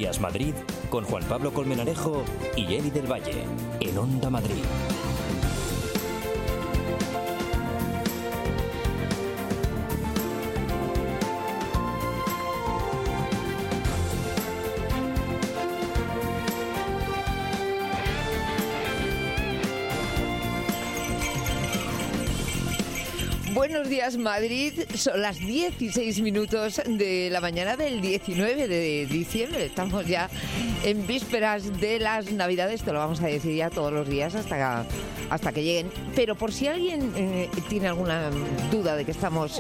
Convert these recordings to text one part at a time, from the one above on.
Días Madrid con Juan Pablo Colmenarejo y Eli del Valle en Onda Madrid. Buenos días, Madrid. Son las 16 minutos de la mañana del 19 de diciembre. Estamos ya en vísperas de las Navidades. Te lo vamos a decir ya todos los días hasta que lleguen. Pero por si alguien tiene alguna duda de que estamos,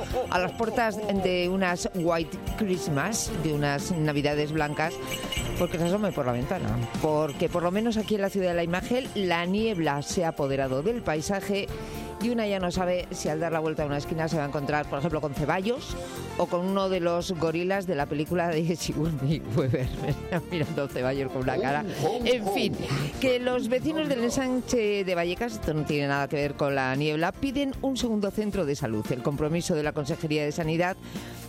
a las puertas de unas White Christmas, de unas Navidades blancas, porque se asome por la ventana. Porque por lo menos aquí en la Ciudad de la Imagen, la niebla se ha apoderado del paisaje. Y una ya no sabe si al dar la vuelta a una esquina se va a encontrar, por ejemplo, con Ceballos o con uno de los gorilas de la película de Sigourney Weaver. Mirando Ceballos con una cara. En fin, que los vecinos del ensanche de Vallecas, esto no tiene nada que ver con la niebla, piden un segundo centro de salud. El compromiso de la Consejería de Sanidad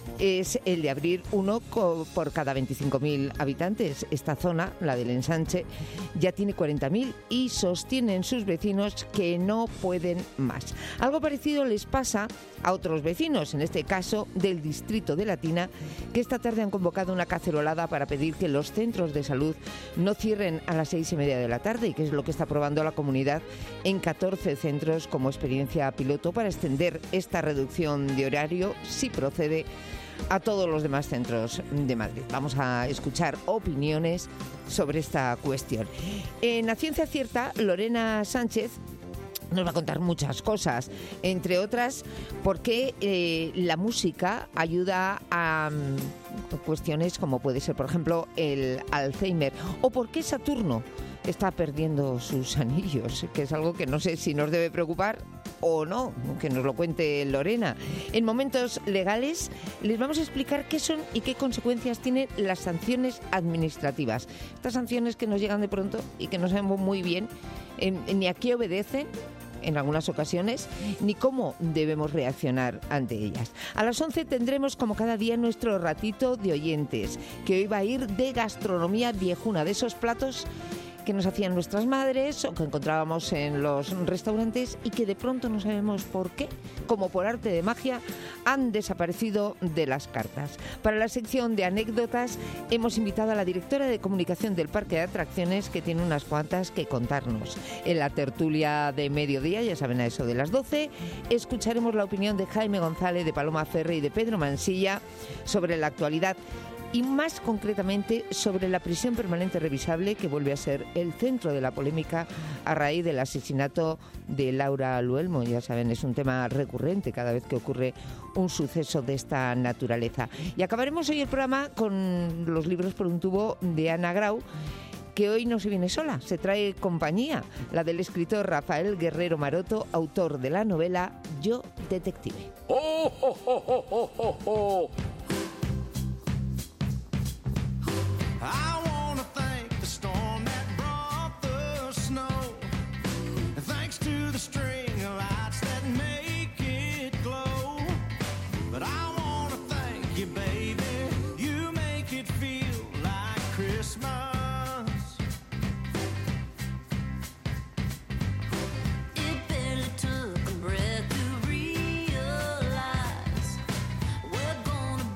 es el de abrir uno por cada 25.000 habitantes. Esta zona, la del ensanche, ya tiene 40.000 y sostienen sus vecinos que no pueden más. Algo parecido les pasa a otros vecinos, en este caso del distrito de Latina, que esta tarde han convocado una cacerolada para pedir que los centros de salud no cierren a las 6:30 de la tarde, y que es lo que está aprobando la comunidad en 14 centros como experiencia piloto para extender esta reducción de horario, si procede, a todos los demás centros de Madrid. Vamos a escuchar opiniones sobre esta cuestión. En A Ciencia Cierta, Lorena Sánchez nos va a contar muchas cosas, entre otras, por qué la música ayuda a cuestiones como puede ser, por ejemplo, el Alzheimer, o por qué Saturno está perdiendo sus anillos, que es algo que no sé si nos debe preocupar o no, que nos lo cuente Lorena. En Momentos Legales les vamos a explicar qué son y qué consecuencias tienen las sanciones administrativas. Estas sanciones que nos llegan de pronto y que no sabemos muy bien ni a qué obedecen en algunas ocasiones, ni cómo debemos reaccionar ante ellas. A las 11 tendremos, como cada día, nuestro ratito de oyentes, que hoy va a ir de gastronomía viejuna, de esos platos que nos hacían nuestras madres o que encontrábamos en los restaurantes y que de pronto no sabemos por qué, como por arte de magia, han desaparecido de las cartas. Para la sección de anécdotas hemos invitado a la directora de comunicación del Parque de Atracciones, que tiene unas cuantas que contarnos. En la tertulia de mediodía, ya saben, a eso de las 12, escucharemos la opinión de Jaime González, de Paloma Ferre y de Pedro Mansilla sobre la actualidad, y más concretamente sobre la prisión permanente revisable, que vuelve a ser el centro de la polémica a raíz del asesinato de Laura Luelmo. Ya saben, es un tema recurrente cada vez que ocurre un suceso de esta naturaleza. Y acabaremos hoy el programa con los libros por un tubo de Ana Grau, que hoy no se viene sola, se trae compañía, la del escritor Rafael Guerrero Maroto, autor de la novela Yo, Detective. ¡Oh, oh, oh, oh, oh, oh, oh! I wanna thank the storm that brought the snow, and thanks to the string of lights that make it glow. But I wanna thank you, baby, you make it feel like Christmas. It barely took a breath to realize we're gonna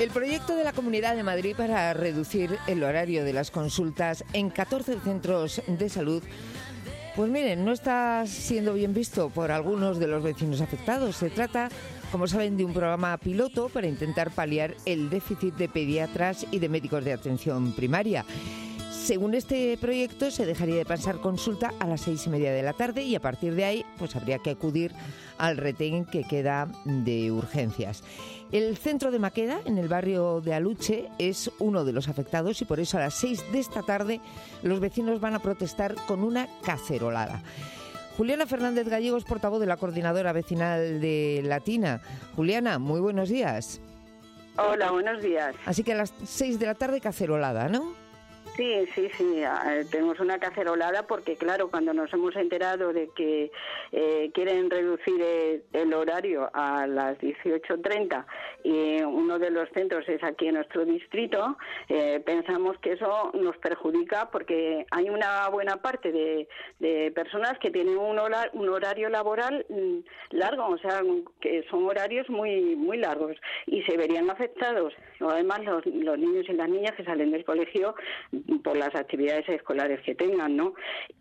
El proyecto de la Comunidad de Madrid para reducir el horario de las consultas en 14 centros de salud, pues miren, no está siendo bien visto por algunos de los vecinos afectados. Se trata, como saben, de un programa piloto para intentar paliar el déficit de pediatras y de médicos de atención primaria. Según este proyecto, se dejaría de pasar consulta a las 6:30 de la tarde y a partir de ahí pues habría que acudir al retén que queda de urgencias. El centro de Maqueda, en el barrio de Aluche, es uno de los afectados y por eso a las 6 de esta tarde los vecinos van a protestar con una cacerolada. Juliana Fernández Gallegos, portavoz de la Coordinadora Vecinal de Latina. Juliana, muy buenos días. Hola, buenos días. Así que a las 6 de la tarde cacerolada, ¿no? Sí, tenemos una cacerolada porque, claro, cuando nos hemos enterado de que quieren reducir el horario a las 18:30 y uno de los centros es aquí en nuestro distrito, pensamos que eso nos perjudica porque hay una buena parte de personas que tienen un horario laboral largo, o sea, que son horarios muy, muy largos y se verían afectados. Además, los niños y las niñas que salen del colegio por las actividades escolares que tengan, ¿no?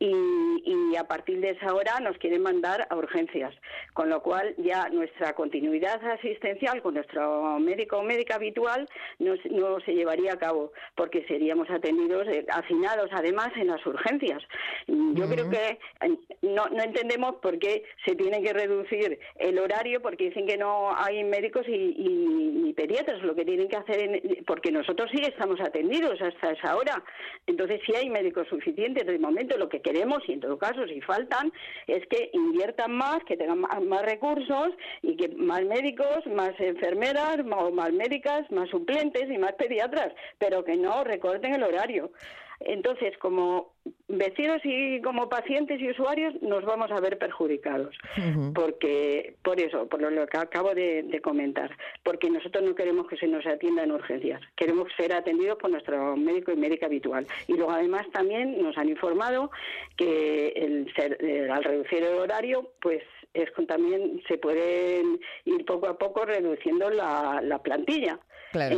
Y a partir de esa hora nos quieren mandar a urgencias, con lo cual ya nuestra continuidad asistencial con nuestro médico o médica habitual no se llevaría a cabo, porque seríamos atendidos, hacinados además en las urgencias. Yo creo que no entendemos por qué se tiene que reducir el horario, porque dicen que no hay médicos y pediatras, lo que tienen que hacer, porque nosotros sí estamos atendidos hasta esa hora. Entonces, si hay médicos suficientes, de momento lo que queremos, y en todo caso si faltan, es que inviertan más, que tengan más recursos y que más médicos, más enfermeras, más médicas, más suplentes y más pediatras, pero que no recorten el horario. Entonces, como vecinos y como pacientes y usuarios nos vamos a ver perjudicados, porque por lo que acabo de comentar, porque nosotros no queremos que se nos atienda en urgencias, queremos ser atendidos por nuestro médico y médica habitual. Y luego además también nos han informado que al reducir el horario, pues también se pueden ir poco a poco reduciendo la plantilla. Claro.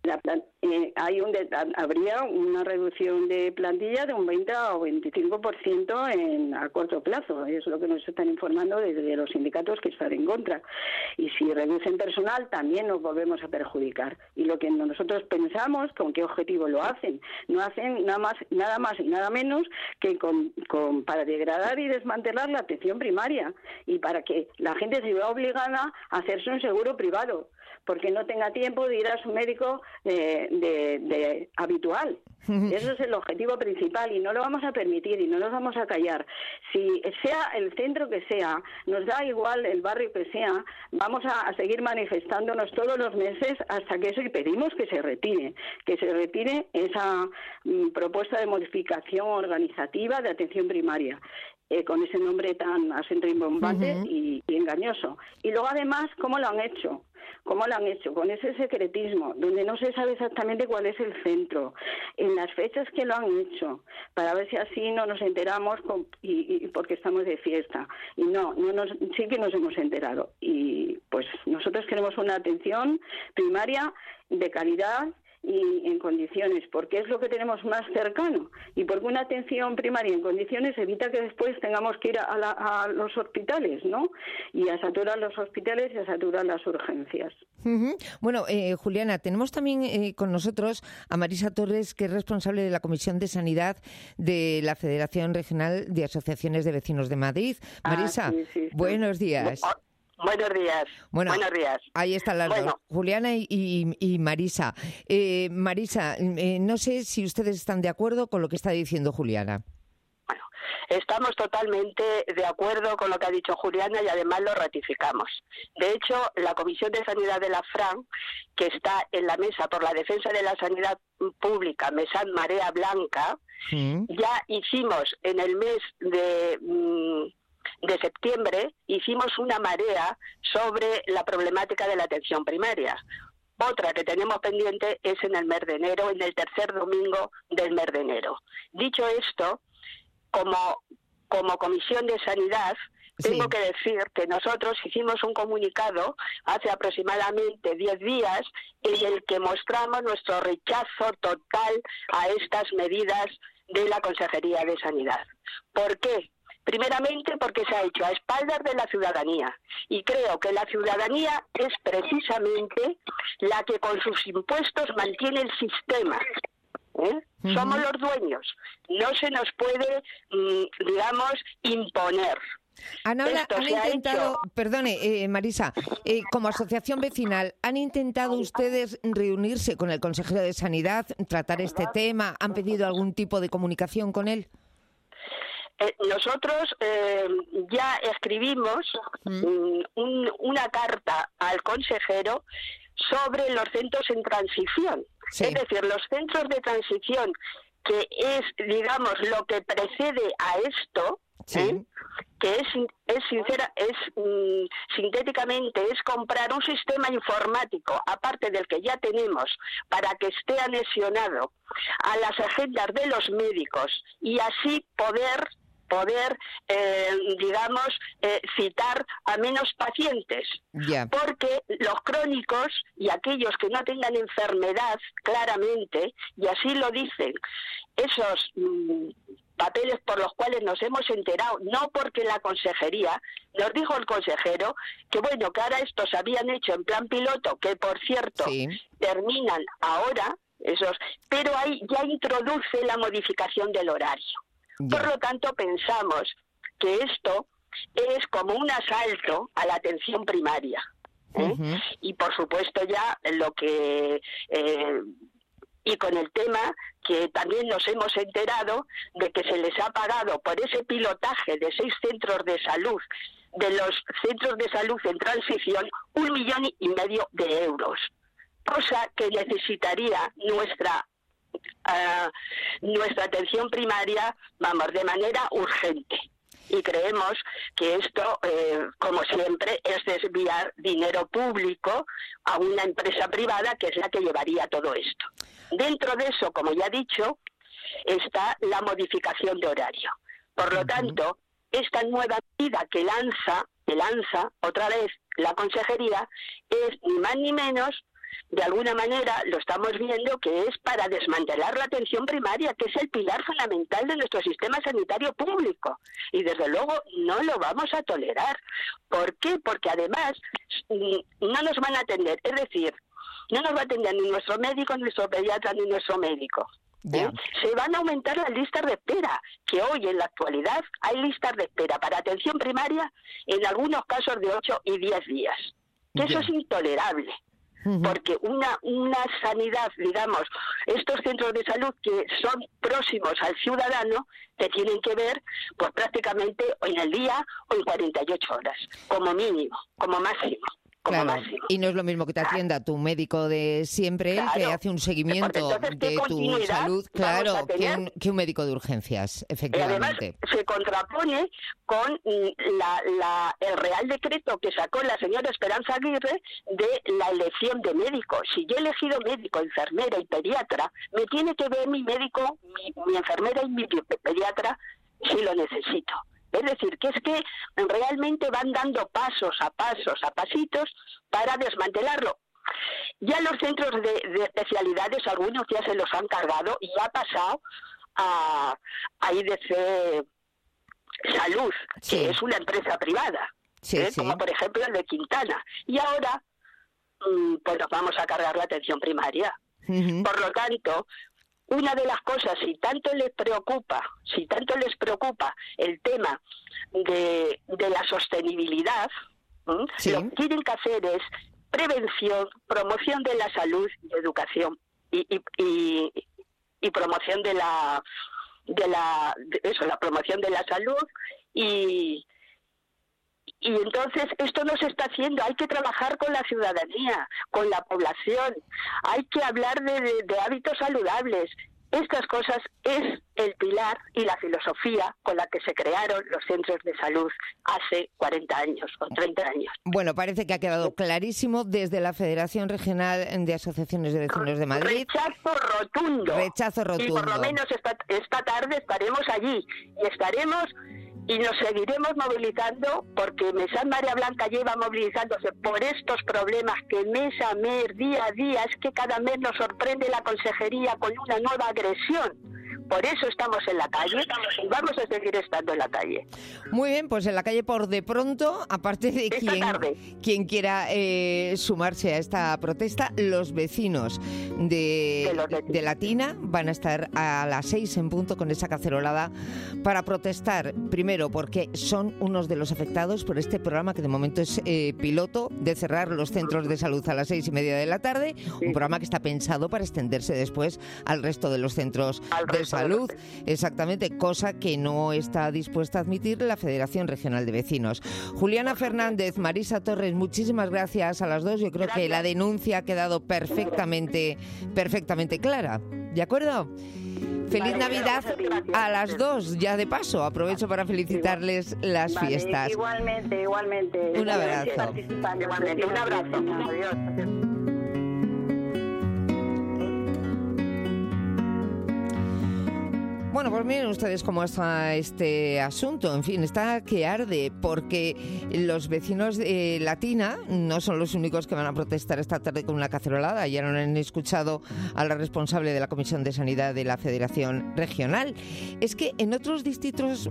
Habría una reducción de plantilla de un 20 o 25% a corto plazo. Es lo que nos están informando desde los sindicatos que están en contra. Y si reducen personal, también nos volvemos a perjudicar. Y lo que nosotros pensamos, ¿con qué objetivo lo hacen? No hacen nada más y nada menos que para degradar y desmantelar la atención primaria y para que la gente se vea obligada a hacerse un seguro privado, porque no tenga tiempo de ir a su médico de habitual. Eso es el objetivo principal y no lo vamos a permitir y no nos vamos a callar. Si sea el centro que sea, nos da igual el barrio que sea, vamos a seguir manifestándonos todos los meses hasta que eso, y pedimos que se retire esa propuesta de modificación organizativa de atención primaria. Con ese nombre tan asente y bombante y engañoso. Y luego además, ¿cómo lo han hecho? Con ese secretismo, donde no se sabe exactamente cuál es el centro, en las fechas que lo han hecho, para ver si así no nos enteramos y porque estamos de fiesta. Y sí que nos hemos enterado. Y pues nosotros queremos una atención primaria de calidad y en condiciones, porque es lo que tenemos más cercano y porque una atención primaria en condiciones evita que después tengamos que ir a los hospitales, ¿no? Y a saturar los hospitales y a saturar las urgencias. Bueno, Juliana, tenemos también con nosotros a Marisa Torres, que es responsable de la Comisión de Sanidad de la Federación Regional de Asociaciones de Vecinos de Madrid. Marisa, sí. Buenos días. Buenos días. Bueno, buenos días. Ahí están las dos, Juliana y Marisa. Marisa, no sé si ustedes están de acuerdo con lo que está diciendo Juliana. Bueno, estamos totalmente de acuerdo con lo que ha dicho Juliana y además lo ratificamos. De hecho, la Comisión de Sanidad de la FRAN, que está en la Mesa por la Defensa de la Sanidad Pública, Mesa Marea Blanca, ya hicimos en el mes de septiembre, hicimos una marea sobre la problemática de la atención primaria. Otra que tenemos pendiente es en el mes de enero, en el tercer domingo del mes de enero. Dicho esto, como Comisión de Sanidad, tengo que decir que nosotros hicimos un comunicado hace aproximadamente 10 días en el que mostramos nuestro rechazo total a estas medidas de la Consejería de Sanidad. ¿Por qué? Primeramente porque se ha hecho a espaldas de la ciudadanía, y creo que la ciudadanía es precisamente la que con sus impuestos mantiene el sistema. Somos los dueños, no se nos puede, digamos, imponer. Han intentado, perdone, Marisa, como asociación vecinal, ¿han intentado ustedes reunirse con el consejero de Sanidad, tratar este tema? ¿Han pedido algún tipo de comunicación con él? Nosotros ya escribimos una carta al consejero sobre los centros en transición. Sí. Es decir, los centros de transición, que es, digamos, lo que precede a esto, sí. Que sintéticamente es comprar un sistema informático, aparte del que ya tenemos, para que esté anexionado a las agendas de los médicos y así poder digamos, citar a menos pacientes. Yeah. Porque los crónicos y aquellos que no tengan enfermedad, claramente, y así lo dicen, esos papeles por los cuales nos hemos enterado, no porque la consejería, nos dijo el consejero que bueno, que ahora estos se habían hecho en plan piloto, que por cierto, sí, terminan ahora, esos, pero ahí ya introduce la modificación del horario. Yeah. Por lo tanto, pensamos que esto es como un asalto a la atención primaria. Y por supuesto ya lo que... y con el tema que también nos hemos enterado de que se les ha pagado por ese pilotaje de 6 centros de salud, de los centros de salud en transición, 1,5 millones de euros. Cosa que necesitaría nuestra atención primaria, vamos, de manera urgente. Y creemos que esto, como siempre, es desviar dinero público a una empresa privada que es la que llevaría todo esto. Dentro de eso, como ya he dicho, está la modificación de horario. Por lo tanto, esta nueva medida que lanza otra vez la consejería es ni más ni menos, de alguna manera lo estamos viendo, que es para desmantelar la atención primaria, que es el pilar fundamental de nuestro sistema sanitario público. Y desde luego no lo vamos a tolerar. ¿Por qué? Porque además no nos van a atender, es decir, no nos va a atender ni nuestro médico, ni nuestro pediatra, ni nuestro médico. Yeah. Se van a aumentar las listas de espera, que hoy en la actualidad hay listas de espera para atención primaria en algunos casos de 8 y 10 días. Que eso es intolerable. Porque una sanidad, digamos, estos centros de salud que son próximos al ciudadano, te tienen que ver pues prácticamente en el día o en 48 horas, como mínimo, como máximo. Claro, y no es lo mismo que te atienda tu médico de siempre, claro, que hace un seguimiento de tu salud, claro, que un médico de urgencias, efectivamente. Además, se contrapone con el Real Decreto que sacó la señora Esperanza Aguirre de la elección de médico. Si yo he elegido médico, enfermera y pediatra, me tiene que ver mi médico, mi enfermera y mi pediatra si lo necesito. Es decir, que es que realmente van dando pasos a pasitos para desmantelarlo. Ya los centros de especialidades, algunos ya se los han cargado y ha pasado a IDC Salud, sí, que es una empresa privada, sí, sí, como por ejemplo el de Quintana. Y ahora, pues nos vamos a cargar la atención primaria. Por lo tanto, una de las cosas, si tanto les preocupa el tema de la sostenibilidad, sí, lo que tienen que hacer es prevención, promoción de la salud y educación y promoción de la promoción de la salud y entonces esto no se está haciendo. Hay que trabajar con la ciudadanía, con la población, hay que hablar de hábitos saludables. Estas cosas es el pilar y la filosofía con la que se crearon los centros de salud hace 40 años o 30 años. Bueno, parece que ha quedado clarísimo desde la Federación Regional de Asociaciones de Vecinos de Madrid. Rechazo rotundo. Y por lo menos esta tarde estaremos allí y estaremos y nos seguiremos movilizando porque Mesán Marea Blanca lleva movilizándose por estos problemas que mes a mes, día a día, es que cada mes nos sorprende la consejería con una nueva agresión. Por eso estamos en la calle y vamos a seguir estando en la calle. Muy bien, pues en la calle por de pronto, aparte de quien quiera sumarse a esta protesta, los vecinos de Latina van a estar a las 6 en punto con esa cacerolada para protestar, primero porque son unos de los afectados por este programa que de momento es piloto de cerrar los centros de salud a las 6:30 de la tarde, un programa que está pensado para extenderse después al resto de los centros de salud, exactamente, cosa que no está dispuesta a admitir la Federación Regional de Vecinos. Juliana Fernández, Marisa Torres, muchísimas gracias a las dos. Yo creo que la denuncia ha quedado perfectamente clara. ¿De acuerdo? Feliz Navidad a las dos, ya de paso. Aprovecho para felicitarles las fiestas. Igualmente. Un abrazo. Igualmente, un abrazo. Adiós. Bueno, pues miren ustedes cómo está este asunto. En fin, está que arde porque los vecinos de Latina no son los únicos que van a protestar esta tarde con una cacerolada. Ya no han escuchado a la responsable de la Comisión de Sanidad de la Federación Regional. Es que en otros distritos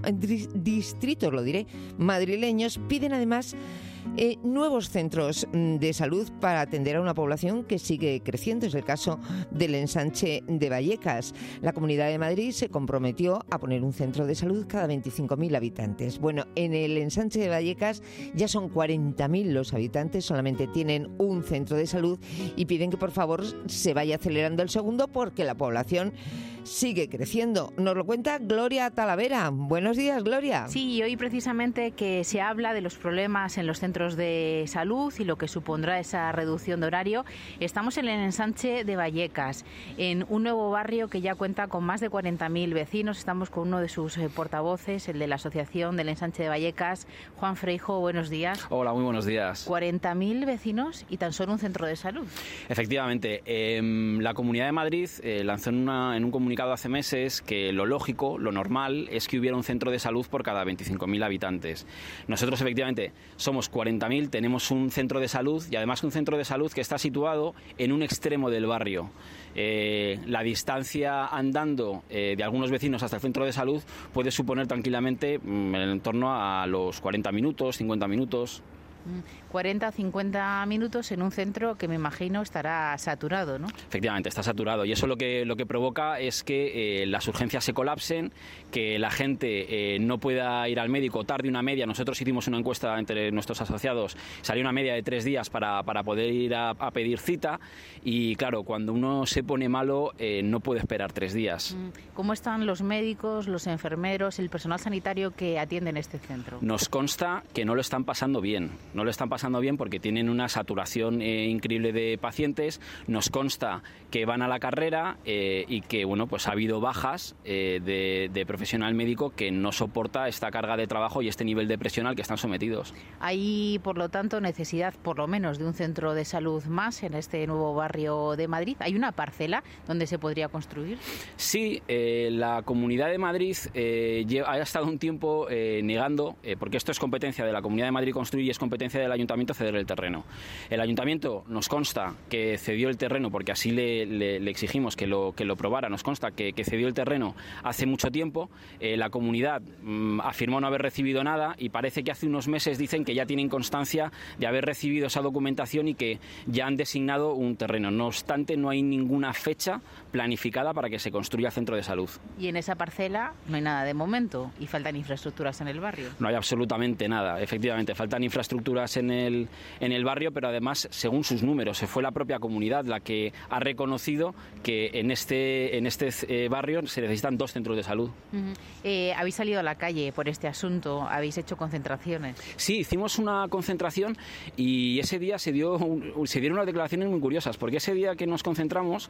madrileños piden además nuevos centros de salud para atender a una población que sigue creciendo. Es el caso del ensanche de Vallecas. La Comunidad de Madrid se comprometió a poner un centro de salud cada 25.000 habitantes. Bueno, en el ensanche de Vallecas ya son 40.000 los habitantes, solamente tienen un centro de salud y piden que por favor se vaya acelerando el segundo porque la población sigue creciendo. Nos lo cuenta Gloria Talavera. Buenos días, Gloria. Sí, hoy precisamente que se habla de los problemas en los centros de salud y lo que supondrá esa reducción de horario. Estamos en el ensanche de Vallecas, en un nuevo barrio que ya cuenta con más de 40.000 vecinos. Estamos con uno de sus portavoces, el de la Asociación del Ensanche de Vallecas, Juan Freijo. Buenos días. Hola, muy buenos días. 40.000 vecinos y tan solo un centro de salud. Efectivamente, la Comunidad de Madrid lanzó en un comunicado hace meses que lo lógico, lo normal, es que hubiera un centro de salud por cada 25.000 habitantes. Nosotros, efectivamente, somos 40.000, tenemos un centro de salud y además un centro de salud que está situado en un extremo del barrio. La distancia andando de algunos vecinos hasta el centro de salud puede suponer tranquilamente en torno a los 40 minutos, 50 minutos. 40 o 50 minutos en un centro que me imagino estará saturado, ¿no? Efectivamente, está saturado y eso lo que provoca es que las urgencias se colapsen, que la gente no pueda ir al médico, tarde una media. Nosotros hicimos una encuesta entre nuestros asociados, salió una media de 3 días para poder ir a pedir cita y claro, cuando uno se pone malo no puede esperar 3 días. ¿Cómo están los médicos, los enfermeros, el personal sanitario que atienden este centro? Nos consta que no lo están pasando bien. No lo están pasando bien porque tienen una saturación increíble de pacientes. Nos consta que van a la carrera y que bueno, pues ha habido bajas de profesional médico que no soporta esta carga de trabajo y este nivel de presión al que están sometidos. Hay, por lo tanto, necesidad por lo menos de un centro de salud más en este nuevo barrio de Madrid. ¿Hay una parcela donde se podría construir? Sí, la Comunidad de Madrid ha estado un tiempo negando, porque esto es competencia de la Comunidad de Madrid construir y es competencia del Ayuntamiento ceder el terreno. El Ayuntamiento nos consta que cedió el terreno porque así le exigimos que lo probara, nos consta que cedió el terreno hace mucho tiempo. La comunidad afirmó no haber recibido nada y parece que hace unos meses dicen que ya tienen constancia de haber recibido esa documentación y que ya han designado un terreno. No obstante, no hay ninguna fecha planificada para que se construya el centro de salud. Y en esa parcela no hay nada de momento y faltan infraestructuras en el barrio. No hay absolutamente nada, efectivamente, faltan infraestructuras en el barrio, pero además, según sus números, se fue la propia comunidad la que ha reconocido que en este barrio se necesitan 2 centros de salud. ¿Habéis salido a la calle por este asunto? ¿Habéis hecho concentraciones? Sí, hicimos una concentración y ese día se dieron unas declaraciones muy curiosas, porque ese día que nos concentramos,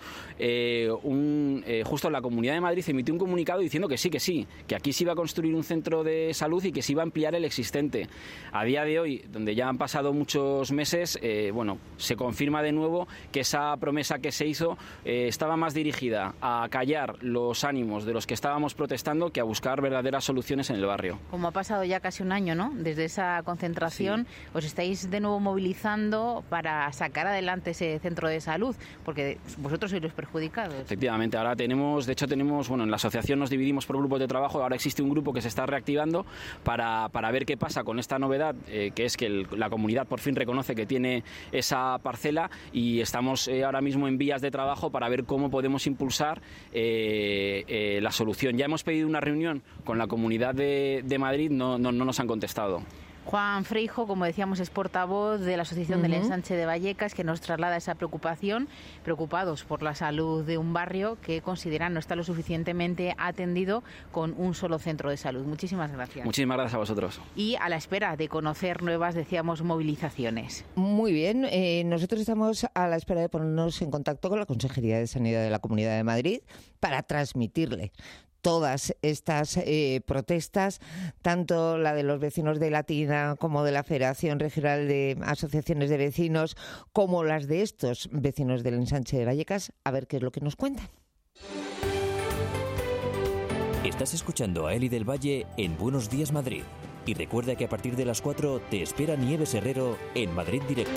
justo la Comunidad de Madrid emitió un comunicado diciendo que sí, que aquí se iba a construir un centro de salud y que se iba a ampliar el existente. A día de hoy, donde aunque ya han pasado muchos meses, bueno, se confirma de nuevo que esa promesa que se hizo estaba más dirigida a callar los ánimos de los que estábamos protestando que a buscar verdaderas soluciones en el barrio. Como ha pasado ya casi un año, ¿no?, desde esa concentración, sí, os estáis de nuevo movilizando para sacar adelante ese centro de salud, porque vosotros sois los perjudicados. Efectivamente, ahora tenemos, bueno, en la asociación nos dividimos por grupos de trabajo, ahora existe un grupo que se está reactivando para ver qué pasa con esta novedad, que es que la comunidad por fin reconoce que tiene esa parcela, y estamos ahora mismo en vías de trabajo para ver cómo podemos impulsar la solución. Ya hemos pedido una reunión con la Comunidad de Madrid, no nos han contestado. Juan Freijo, como decíamos, es portavoz de la Asociación del Ensanche de Vallecas, que nos traslada esa preocupación, preocupados por la salud de un barrio que consideran no está lo suficientemente atendido con un solo centro de salud. Muchísimas gracias. Muchísimas gracias a vosotros. Y a la espera de conocer nuevas, decíamos, movilizaciones. Muy bien, nosotros estamos a la espera de ponernos en contacto con la Consejería de Sanidad de la Comunidad de Madrid para transmitirle todas estas protestas, tanto la de los vecinos de Latina como de la Federación Regional de Asociaciones de Vecinos, como las de estos vecinos del Ensanche de Vallecas, a ver qué es lo que nos cuentan. Estás escuchando a Eli del Valle en Buenos Días Madrid. Y recuerda que a partir de las 4 te espera Nieves Herrero en Madrid Directo.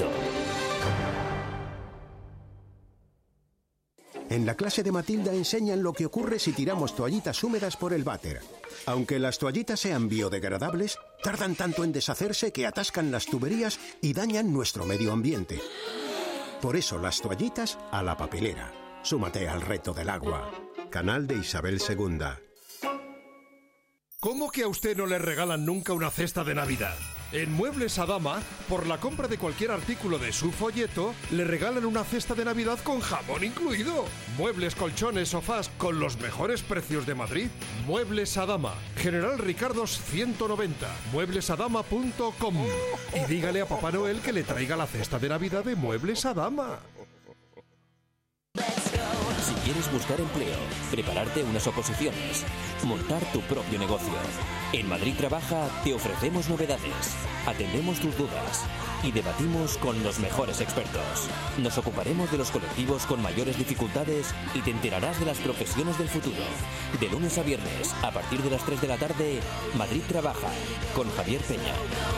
En la clase de Matilda enseñan lo que ocurre si tiramos toallitas húmedas por el váter. Aunque las toallitas sean biodegradables, tardan tanto en deshacerse que atascan las tuberías y dañan nuestro medio ambiente. Por eso las toallitas a la papelera. Súmate al reto del agua. Canal de Isabel II. ¿Cómo que a usted no le regalan nunca una cesta de Navidad? En Muebles Adama, por la compra de cualquier artículo de su folleto, le regalan una cesta de Navidad con jamón incluido. Muebles, colchones, sofás con los mejores precios de Madrid. Muebles Adama, General Ricardos 190, mueblesadama.com. Y dígale a Papá Noel que le traiga la cesta de Navidad de Muebles Adama. Si quieres buscar empleo, prepararte unas oposiciones, montar tu propio negocio. En Madrid Trabaja te ofrecemos novedades, atendemos tus dudas y debatimos con los mejores expertos. Nos ocuparemos de los colectivos con mayores dificultades y te enterarás de las profesiones del futuro. De lunes a viernes, a partir de las 3 de la tarde, Madrid Trabaja, con Javier Peña.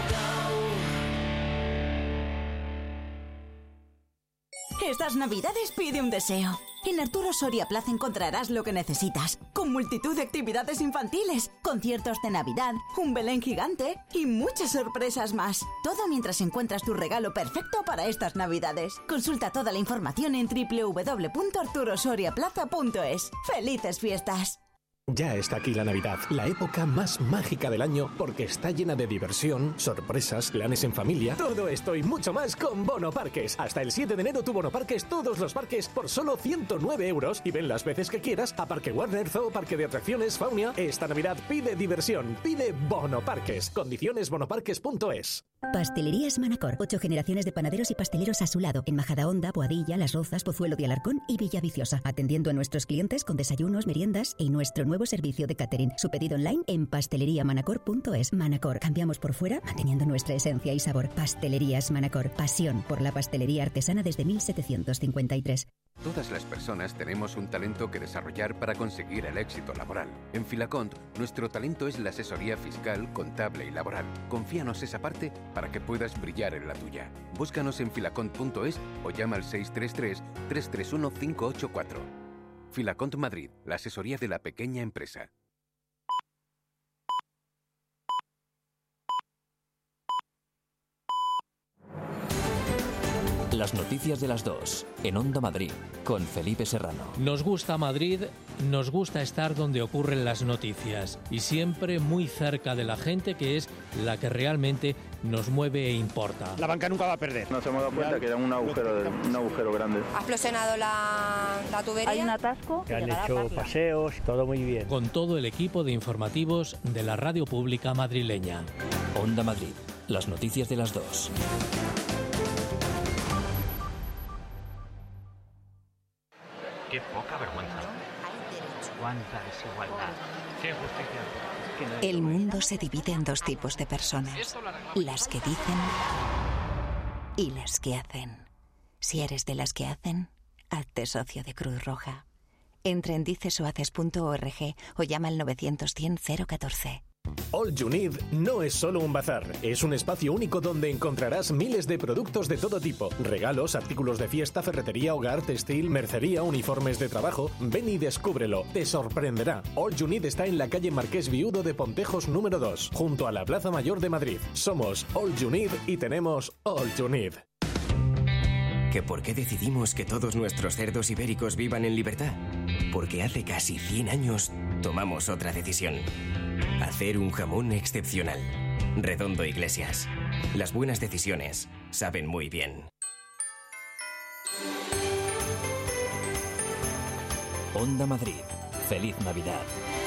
Estas Navidades pide un deseo. En Arturo Soria Plaza encontrarás lo que necesitas, con multitud de actividades infantiles, conciertos de Navidad, un Belén gigante y muchas sorpresas más. Todo mientras encuentras tu regalo perfecto para estas Navidades. Consulta toda la información en www.arturosoriaplaza.es. ¡Felices fiestas! Ya está aquí la Navidad, la época más mágica del año, porque está llena de diversión, sorpresas, planes en familia. Todo esto y mucho más con Bono Parques. Hasta el 7 de enero tu Bono Parques, todos los parques por solo 109 euros y ven las veces que quieras a Parque Warner, Zoo, Parque de Atracciones, Faunia. Esta Navidad pide diversión, pide Bono Parques. Condiciones bonoparques.es. Pastelerías Manacor. 8 generaciones de panaderos y pasteleros a su lado. En Majadahonda, Boadilla, Las Rozas, Pozuelo de Alarcón y Villaviciosa. Atendiendo a nuestros clientes con desayunos, meriendas y nuestro nuevo servicio de catering. Su pedido online en pasteleriamanacor.es. Manacor. Cambiamos por fuera, manteniendo nuestra esencia y sabor. Pastelerías Manacor. Pasión por la pastelería artesana desde 1753. Todas las personas tenemos un talento que desarrollar para conseguir el éxito laboral. En Filacont, nuestro talento es la asesoría fiscal, contable y laboral. Confíanos esa parte para que puedas brillar en la tuya. Búscanos en filacont.es o llama al 633-331-584. Filacont Madrid, la asesoría de la pequeña empresa. Las noticias de las 2 en Onda Madrid con Felipe Serrano. Nos gusta Madrid, nos gusta estar donde ocurren las noticias y siempre muy cerca de la gente, que es la que realmente nos mueve e importa. La banca nunca va a perder. Nos hemos dado cuenta que era un agujero grande. Ha explosionado la tubería. Hay un atasco. Que han hecho paseos, todo muy bien. Con todo el equipo de informativos de la radio pública madrileña. Onda Madrid, las noticias de las 2. Qué poca vergüenza. Cuánta desigualdad. Qué justicia. El mundo se divide en dos tipos de personas, las que dicen y las que hacen. Si eres de las que hacen, hazte socio de Cruz Roja. Entra en dicesohaces.org o llama al 900-100-014. All You Need no es solo un bazar, es un espacio único donde encontrarás miles de productos de todo tipo. Regalos, artículos de fiesta, ferretería, hogar, textil, mercería, uniformes de trabajo. Ven y descúbrelo, te sorprenderá. All You Need está en la calle Marqués Viudo de Pontejos número 2, junto a la Plaza Mayor de Madrid. Somos All You Need y tenemos All You Need. ¿Que por qué decidimos que todos nuestros cerdos ibéricos vivan en libertad? Porque hace casi 100 años tomamos otra decisión. Hacer un jamón excepcional. Redondo Iglesias. Las buenas decisiones saben muy bien. Onda Madrid. Feliz Navidad.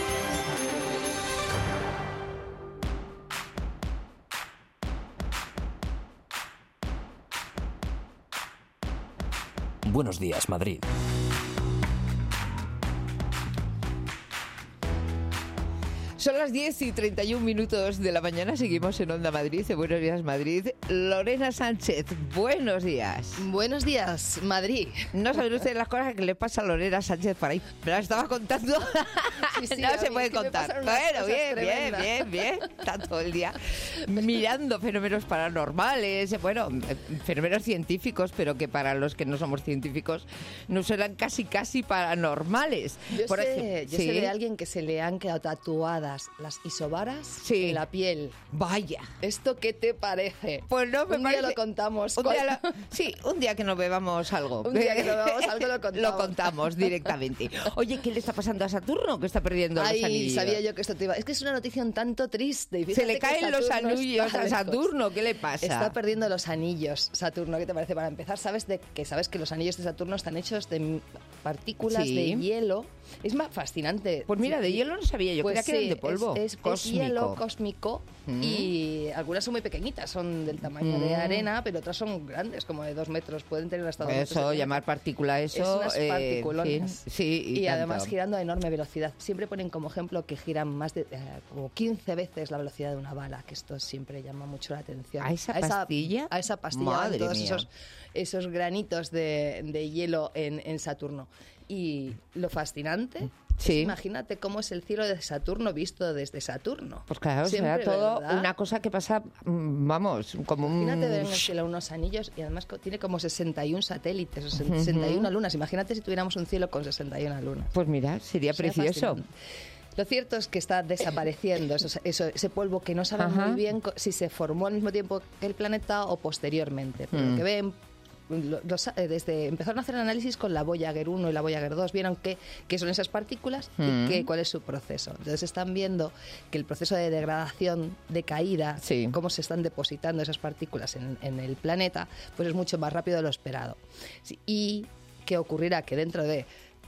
Buenos días, Madrid. Son las 10:31 de la mañana, seguimos en Onda Madrid, de Buenos Días Madrid. Lorena Sánchez, buenos días. Buenos días, Madrid. No saben ustedes las cosas que le pasa a Lorena Sánchez por ahí. Me las estaba contando. Sí, no se puede es que me contar. pasaron unas Bueno, cosas bien. tremendas. Está todo el día mirando fenómenos paranormales, bueno, fenómenos científicos, pero que para los que no somos científicos no serán casi paranormales. Yo por sé ¿sí? de alguien que se le han quedado tatuadas las isobaras en la piel. Vaya. ¿Esto qué te parece? Pues no, me un parece... día lo contamos. Sí, un día que nos bebamos algo. Un día que nos bebamos algo lo contamos directamente. Oye, ¿qué le está pasando a Saturno? Que está perdiendo los anillos. Sabía yo que esto te iba... Es que es una noticia un tanto triste. Se le caen los anillos a Saturno. ¿Qué le pasa? Está perdiendo los anillos, Saturno. ¿Qué te parece? Para empezar, sabes que los anillos de Saturno están hechos de partículas de hielo. Es más fascinante. Pues mira, de hielo no sabía yo. Pues creía que eran de polvo. Es hielo cósmico y algunas son muy pequeñitas, son del tamaño de arena, pero otras son grandes, como de 2 metros. Pueden tener hasta 2 metros. Eso, llamar partícula eso. Es unas particulones. Sí, y además girando a enorme velocidad. Siempre ponen como ejemplo que giran más de como 15 veces la velocidad de una bala, que esto siempre llama mucho la atención. ¿A esa pastilla? A esa pastilla. Madre todos mía. esos granitos de hielo en Saturno. Y lo fascinante es, imagínate cómo es el cielo de Saturno visto desde Saturno. Pues claro, Siempre, será todo ¿verdad? una cosa que pasa, vamos, como Imagínate ver en el cielo unos anillos y además tiene como 61 satélites, 61 lunas. Imagínate si tuviéramos un cielo con 61 lunas. Pues mira, sería precioso. Lo cierto es que está desapareciendo ese polvo que no saben muy bien si se formó al mismo tiempo que el planeta o posteriormente. Pero lo que ven, desde empezaron a hacer análisis con la Voyager 1 y la Voyager 2, vieron qué son esas partículas y cuál es su proceso. Entonces están viendo que el proceso de degradación, de caída, cómo se están depositando esas partículas en el planeta, pues es mucho más rápido de lo esperado. Y que ocurrirá que dentro de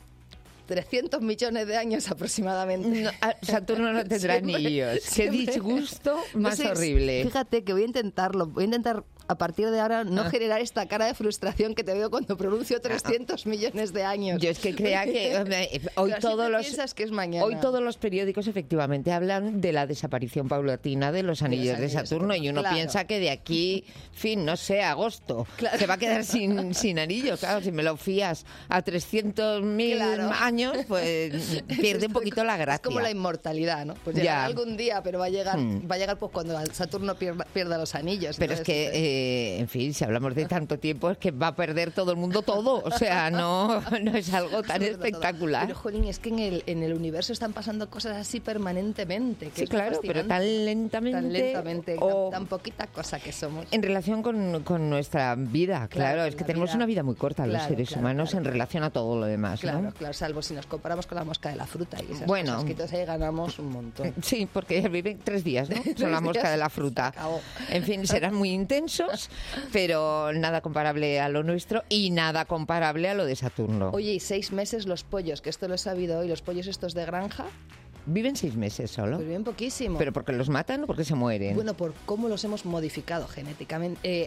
300 millones de años aproximadamente. Saturno no tendrá anillos. Qué disgusto más horrible. Fíjate que voy a intentar a partir de ahora no generar esta cara de frustración que te veo cuando pronuncio 300 millones de años. Yo es que creía que hoy piensas que es mañana. Hoy todos los periódicos efectivamente hablan de la desaparición paulatina de los anillos de Saturno y uno piensa que de aquí, no sé, agosto, se va a quedar sin anillos. Claro, si me lo fías a 300.000 años, pues pierde un poquito la gracia. Es como la inmortalidad, ¿no? Pues llegará algún día, pero va a llegar pues cuando Saturno pierda los anillos. Pero entonces, es que en fin, si hablamos de tanto tiempo es que va a perder todo el mundo todo, o sea, no es algo tan espectacular. Pero, jolín, es que en el universo están pasando cosas así permanentemente. Que sí, claro, pero tan lentamente. Tan poquita cosa que somos. En relación con nuestra vida, claro, es que tenemos una vida muy corta los seres humanos en relación a todo lo demás, Claro, salvo si nos comparamos con la mosca de la fruta y esas cosas, que entonces ahí ganamos un montón. Sí, porque viven 3 días, ¿no? Son la mosca de la fruta. En fin, serán muy intensos, pero nada comparable a lo nuestro y nada comparable a lo de Saturno. Oye, y 6 meses los pollos, que esto lo he sabido hoy, los pollos estos de granja. ¿Viven 6 meses solo? Pues viven poquísimo. ¿Pero porque los matan o porque se mueren? Bueno, por cómo los hemos modificado genéticamente.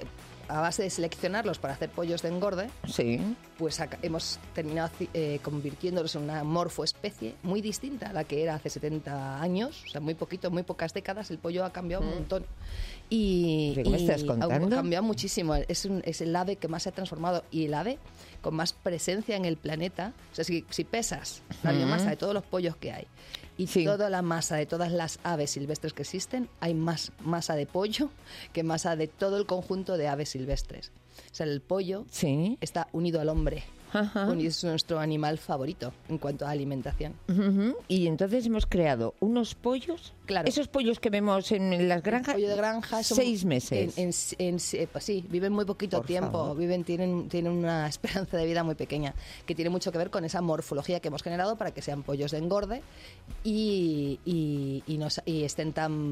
a base de seleccionarlos para hacer pollos de engorde, sí, pues hemos terminado convirtiéndolos en una morfoespecie muy distinta a la que era hace 70 años, o sea, muy pocas décadas, el pollo ha cambiado un montón. ¿Qué me estás contando? Ha cambiado muchísimo, es el ave que más se ha transformado y el ave con más presencia en el planeta. O sea, si pesas la biomasa de todos los pollos que hay y toda la masa de todas las aves silvestres que existen, hay más masa de pollo que masa de todo el conjunto de aves silvestres. O sea, el pollo está unido al hombre. Es nuestro animal favorito en cuanto a alimentación. Y entonces hemos creado unos pollos, esos pollos que vemos en las granjas, pollo de granja, 6 meses. Pues sí, viven muy poquito tiempo, tienen una esperanza de vida muy pequeña, que tiene mucho que ver con esa morfología que hemos generado para que sean pollos de engorde y estén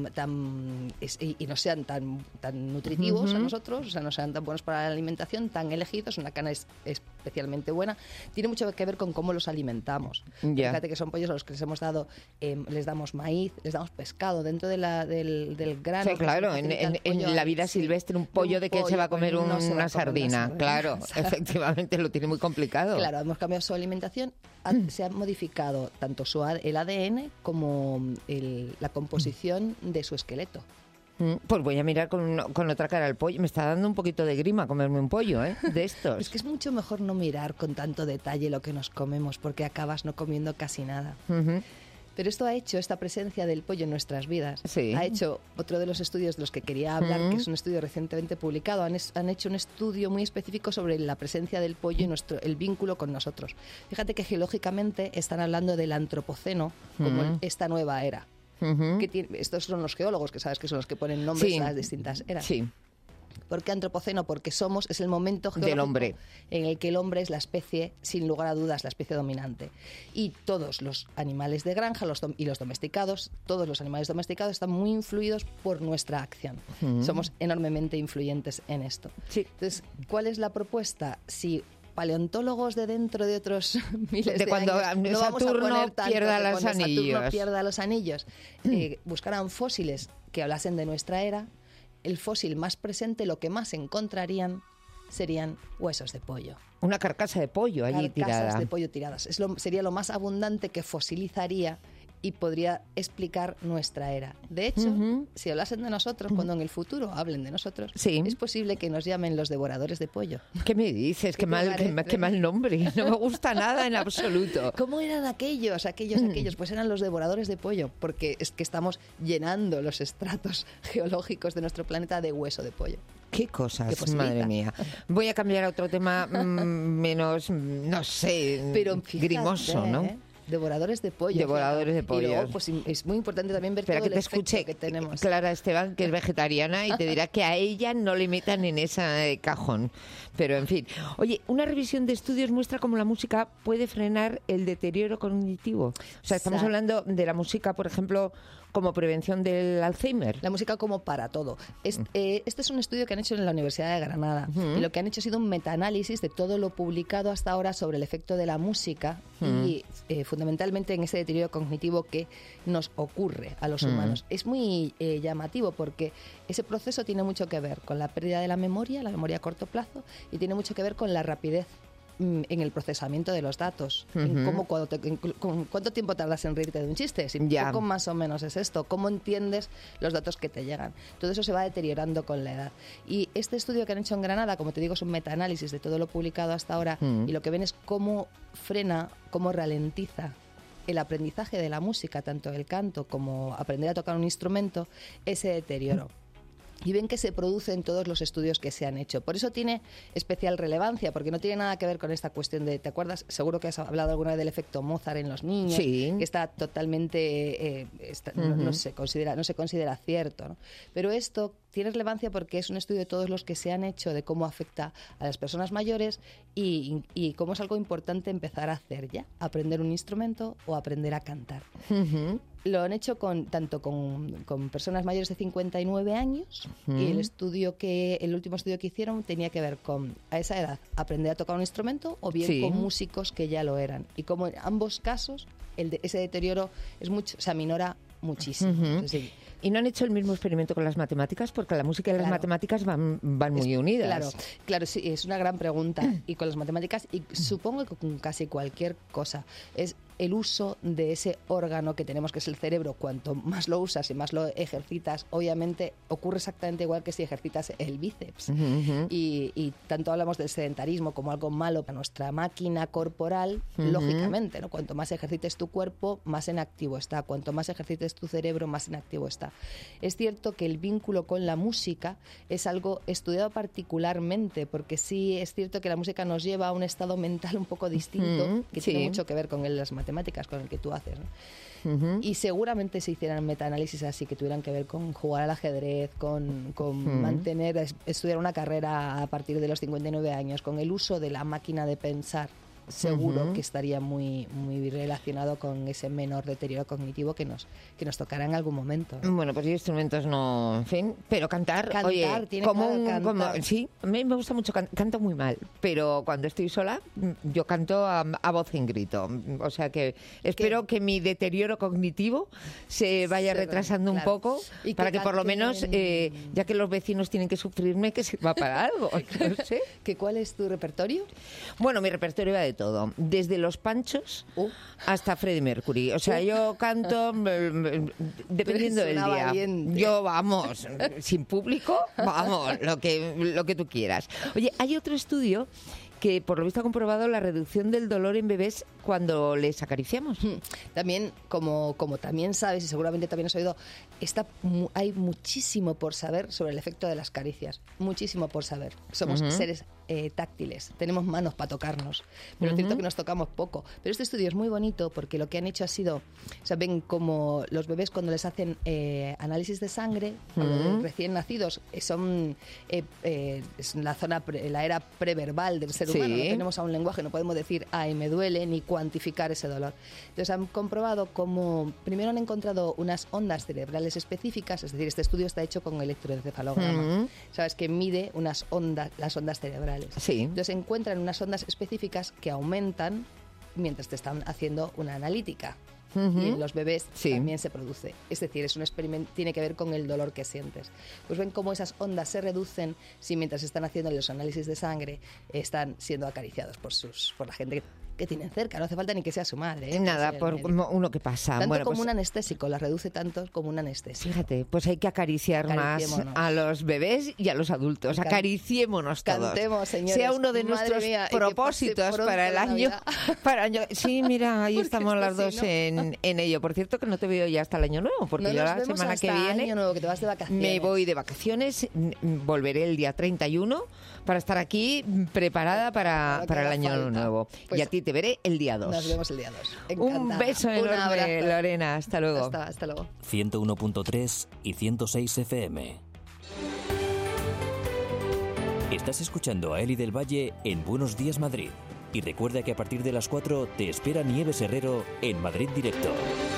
y no sean tan nutritivos a nosotros, o sea, no sean tan buenos para la alimentación, tan elegidos. Una cana es especialmente buena. Tiene mucho que ver con cómo los alimentamos. Fíjate que son pollos a los que les hemos dado, les damos maíz, les damos pescado dentro de del grano. Sí, claro, en la vida silvestre un pollo de que se va a comer una sardina. Claro, efectivamente lo tiene muy complicado. Claro, hemos cambiado su alimentación, se ha modificado tanto el ADN como la composición de su esqueleto. Pues voy a mirar con otra cara al pollo. Me está dando un poquito de grima comerme un pollo, de estos. Es que es mucho mejor no mirar con tanto detalle lo que nos comemos, porque acabas no comiendo casi nada. Pero esta presencia del pollo en nuestras vidas, ha hecho otro de los estudios de los que quería hablar, que es un estudio recientemente publicado. Han hecho un estudio muy específico sobre la presencia del pollo y el vínculo con nosotros. Fíjate que geológicamente están hablando del antropoceno como esta nueva era. Estos son los geólogos, que sabes que son los que ponen nombres a las distintas eras. ¿Por qué antropoceno? Porque es el momento geológico del hombre en el que el hombre es la especie, sin lugar a dudas, la especie dominante. Y todos los animales de granja y los domesticados, todos los animales domesticados están muy influidos por nuestra acción. Somos enormemente influyentes en esto. Entonces, ¿cuál es la propuesta? Si paleontólogos de dentro de otros miles de cuando años, no vamos Saturno a poner tanto pierda de los cuando anillos. Saturno pierda los anillos, buscaran fósiles que hablasen de nuestra era, el fósil más presente, lo que más encontrarían serían huesos de pollo. Una carcasa de pollo allí tirada. Carcasas de pollo tiradas. Sería lo más abundante que fosilizaría y podría explicar nuestra era. De hecho, si hablasen de nosotros, cuando en el futuro hablen de nosotros, es posible que nos llamen los devoradores de pollo. ¿Qué me dices? Qué mal nombre. No me gusta nada en absoluto. ¿Cómo eran aquellos? Pues eran los devoradores de pollo, porque es que estamos llenando los estratos geológicos de nuestro planeta de hueso de pollo. Qué cosas, madre mía. Voy a cambiar a otro tema menos, no sé, pero fíjate, grimoso, ¿no? Devoradores de pollo. Devoradores de pollo. Y luego, pues es muy importante también ver todo el efecto que tenemos. Clara Esteban, que es vegetariana, y te dirá que a ella no le metan en ese cajón. Pero, en fin. Oye, una revisión de estudios muestra cómo la música puede frenar el deterioro cognitivo. O sea, estamos hablando de la música, por ejemplo, como prevención del Alzheimer. La música como para todo. Este es un estudio que han hecho en la Universidad de Granada. Y lo que han hecho ha sido un metaanálisis de todo lo publicado hasta ahora sobre el efecto de la música y fundamentalmente en ese deterioro cognitivo que nos ocurre a los humanos. Es muy llamativo porque ese proceso tiene mucho que ver con la pérdida de la memoria a corto plazo, y tiene mucho que ver con la rapidez en el procesamiento de los datos, en cuánto tiempo tardas en reírte de un chiste, si poco más o menos es esto, cómo entiendes los datos que te llegan. Todo eso se va deteriorando con la edad. Y este estudio que han hecho en Granada, como te digo, es un metaanálisis de todo lo publicado hasta ahora, y lo que ven es cómo frena, cómo ralentiza el aprendizaje de la música, tanto el canto como aprender a tocar un instrumento, ese deterioro. Y ven que se produce en todos los estudios que se han hecho. Por eso tiene especial relevancia, porque no tiene nada que ver con esta cuestión de, ¿te acuerdas? Seguro que has hablado alguna vez del efecto Mozart en los niños, que está totalmente, no se considera cierto, ¿no? Pero esto tiene relevancia porque es un estudio de todos los que se han hecho de cómo afecta a las personas mayores y cómo es algo importante empezar a hacer ya, aprender un instrumento o aprender a cantar. Lo han hecho tanto con personas mayores de 59 años y el último estudio que hicieron tenía que ver con, a esa edad, aprender a tocar un instrumento o bien con músicos que ya lo eran. Y como en ambos casos ese deterioro es mucho, se aminora muchísimo. Es decir, ¿Y no han hecho el mismo experimento con las matemáticas? Porque la música y las matemáticas van muy unidas. Claro, sí, es una gran pregunta. Y con las matemáticas, y supongo que con casi cualquier cosa, es el uso de ese órgano que tenemos, que es el cerebro. Cuanto más lo usas y más lo ejercitas, obviamente ocurre exactamente igual que si ejercitas el bíceps. Y tanto hablamos del sedentarismo como algo malo para nuestra máquina corporal, lógicamente, ¿no? Cuanto más ejercites tu cuerpo, más en activo está. Cuanto más ejercites tu cerebro, más en activo está. Es cierto que el vínculo con la música es algo estudiado particularmente, porque sí es cierto que la música nos lleva a un estado mental un poco distinto, que tiene mucho que ver con las matemáticas, con el que tú haces, ¿no? Y seguramente se hicieran metaanálisis así, que tuvieran que ver con jugar al ajedrez, con estudiar una carrera a partir de los 59 años, con el uso de la máquina de pensar. Seguro que estaría muy relacionado con ese menor deterioro cognitivo que nos tocará en algún momento, ¿no? Bueno, pues instrumentos no, en fin, pero cantar oye, tiene cantar. Sí, a mí me gusta mucho, canto muy mal, pero cuando estoy sola yo canto a voz en grito, o sea que espero que mi deterioro cognitivo se vaya retrasando un poco, y para que por lo menos, ya que los vecinos tienen que sufrirme, que sirva para algo, no sé. ¿Cuál es tu repertorio? Bueno, mi repertorio va de todo, desde los Panchos hasta Freddie Mercury. O sea, yo canto dependiendo del día. Valiente. Yo, vamos, sin público, vamos, lo que tú quieras. Oye, hay otro estudio que por lo visto ha comprobado la reducción del dolor en bebés cuando les acariciamos. También, como también sabes, y seguramente también has oído, hay muchísimo por saber sobre el efecto de las caricias. Muchísimo por saber. Somos seres táctiles, tenemos manos para tocarnos, pero es cierto que nos tocamos poco. Pero este estudio es muy bonito porque lo que han hecho ha sido, o sea, ven como los bebés cuando les hacen análisis de sangre, recién nacidos, son es la era preverbal del ser humano, no tenemos aún lenguaje, no podemos decir ay me duele ni cuantificar ese dolor. Entonces han comprobado cómo, primero han encontrado unas ondas cerebrales específicas, es decir, este estudio está hecho con electroencefalograma, sabes que mide las ondas cerebrales. Entonces encuentran unas ondas específicas que aumentan mientras te están haciendo una analítica. Y en los bebés también se produce. Es decir, es un experimento, tiene que ver con el dolor que sientes. Pues ven cómo esas ondas se reducen si mientras están haciendo los análisis de sangre están siendo acariciados por la gente que tienen cerca. No hace falta ni que sea su madre. Nada, por uno que pasa. Tanto como un anestésico, la reduce tanto como un anestésico. Fíjate, pues hay que acariciar más a los bebés y a los adultos. Acariciémonos todos. Cantemos, señores. Sea uno de nuestros propósitos para el año. Sí, mira, ahí estamos las dos en ello. Por cierto, que no te veo ya hasta el año nuevo, porque yo la semana que viene año nuevo, que te vas de vacaciones. Me voy de vacaciones, volveré el día 31 para estar aquí preparada para el año nuevo. Pues, y a ti te veré el día 2. Nos vemos el día 2. Encantada. Un beso enorme, Lorena. Hasta luego. Hasta luego. 101.3 y 106 FM. Estás escuchando a Eli del Valle en Buenos Días Madrid. Y recuerda que a partir de las 4 te espera Nieves Herrero en Madrid Directo.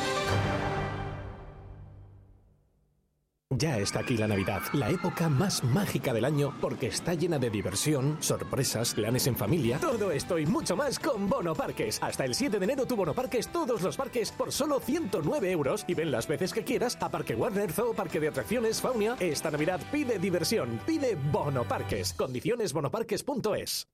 Ya está aquí la Navidad, la época más mágica del año porque está llena de diversión, sorpresas, planes en familia. Todo esto y mucho más con Bono Parques. Hasta el 7 de enero tu Bono Parques, todos los parques por solo 109 euros y ven las veces que quieras a Parque Warner, Zoo, Parque de Atracciones, Faunia. Esta Navidad pide diversión, pide Bono Parques. Condiciones bonoparques.es.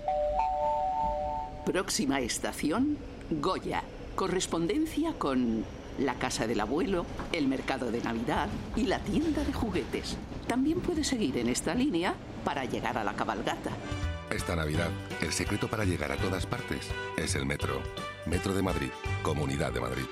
Próxima estación, Goya. Correspondencia con la casa del abuelo, el mercado de Navidad y la tienda de juguetes. También puedes seguir en esta línea para llegar a la cabalgata. Esta Navidad, el secreto para llegar a todas partes es el metro. Metro de Madrid, Comunidad de Madrid.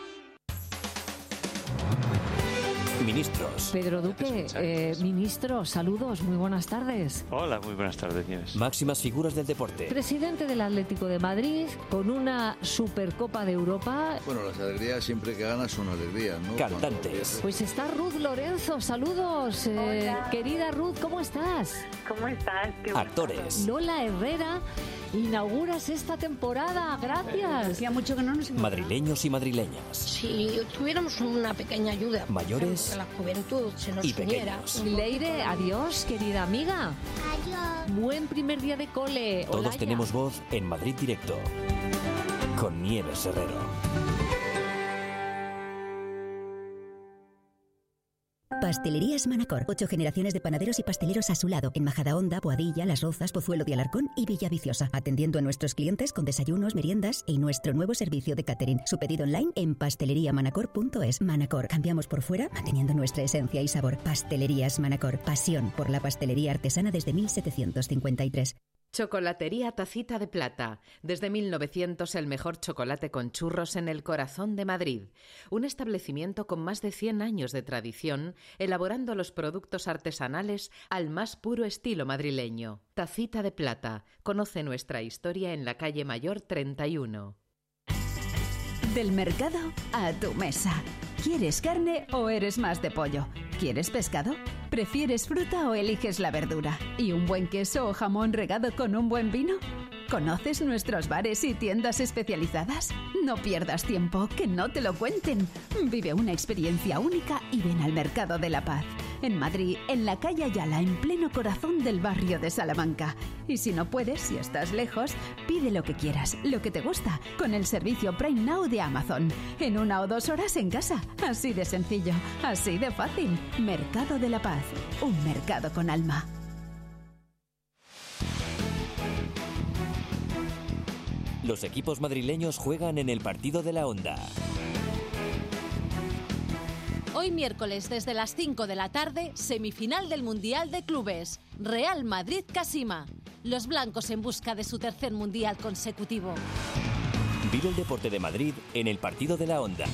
Ministros. Pedro Duque, ministro, saludos, muy buenas tardes. Hola, muy buenas tardes, Nieves. Máximas figuras del deporte. Presidente del Atlético de Madrid, con una Supercopa de Europa. Bueno, las alegrías siempre que ganas son alegrías, ¿no? Cantantes. Pues está Ruth Lorenzo, saludos. Querida Ruth, ¿cómo estás? ¿Cómo estás? Actores. Lola Herrera, inauguras esta temporada, gracias. Hacía mucho que no nos Madrileños y madrileñas. Si tuviéramos una pequeña ayuda. Mayores. Que la juventud se nos y uniera. pequeños. Leire, adiós, querida amiga. Adiós. Buen primer día de cole. Todos Olaya. tenemos voz en Madrid Directo. Con Nieves Herrero. Pastelerías Manacor. 8 generaciones de panaderos y pasteleros a su lado. En Majadahonda, Boadilla, Las Rozas, Pozuelo de Alarcón y Villaviciosa. Atendiendo a nuestros clientes con desayunos, meriendas y nuestro nuevo servicio de catering. Su pedido online en pasteleriamanacor.es. Manacor. Cambiamos por fuera, manteniendo nuestra esencia y sabor. Pastelerías Manacor. Pasión por la pastelería artesana desde 1753. Chocolatería Tacita de Plata. Desde 1900 el mejor chocolate con churros en el corazón de Madrid. Un establecimiento con más de 100 años de tradición, elaborando los productos artesanales al más puro estilo madrileño. Tacita de Plata. Conoce nuestra historia en la calle Mayor 31. Del mercado a tu mesa. ¿Quieres carne o eres más de pollo? ¿Quieres pescado? ¿Prefieres fruta o eliges la verdura? ¿Y un buen queso o jamón regado con un buen vino? ¿Conoces nuestros bares y tiendas especializadas? No pierdas tiempo, que no te lo cuenten. Vive una experiencia única y ven al Mercado de la Paz. En Madrid, en la calle Ayala, en pleno corazón del barrio de Salamanca. Y si no puedes, si estás lejos, pide lo que quieras, lo que te gusta, con el servicio Prime Now de Amazon. En 1 o 2 horas en casa. Así de sencillo, así de fácil. Mercado de la Paz. Un mercado con alma. Los equipos madrileños juegan en el partido de la Onda. Hoy miércoles desde las 5 de la tarde, semifinal del Mundial de Clubes. Real Madrid-Kasima. Los blancos en busca de su tercer Mundial consecutivo. Vive el deporte de Madrid en el partido de la Onda.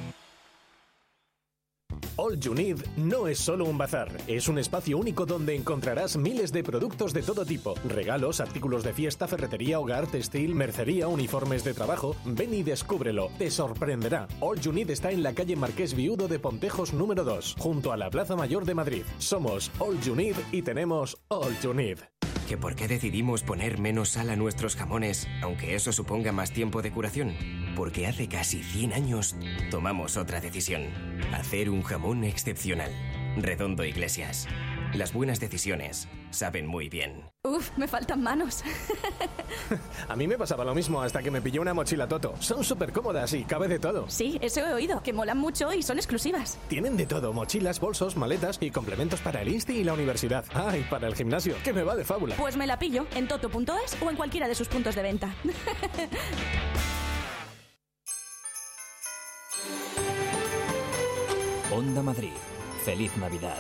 All You Need no es solo un bazar, es un espacio único donde encontrarás miles de productos de todo tipo. Regalos, artículos de fiesta, ferretería, hogar, textil, mercería, uniformes de trabajo. Ven y descúbrelo, te sorprenderá. All You Need está en la calle Marqués Viudo de Pontejos número 2, junto a la Plaza Mayor de Madrid. Somos All You Need y tenemos All You Need. ¿Que por qué decidimos poner menos sal a nuestros jamones, aunque eso suponga más tiempo de curación? Porque hace casi 100 años tomamos otra decisión. Hacer un jamón excepcional. Redondo Iglesias. Las buenas decisiones saben muy bien. Uf, me faltan manos. A mí me pasaba lo mismo hasta que me pilló una mochila Toto. Son súper cómodas y cabe de todo. Sí, eso he oído, que molan mucho y son exclusivas. Tienen de todo, mochilas, bolsos, maletas y complementos para el Insti y la universidad. Ah, y para el gimnasio, que me va de fábula. Pues me la pillo en toto.es o en cualquiera de sus puntos de venta. Onda Madrid. Feliz Navidad.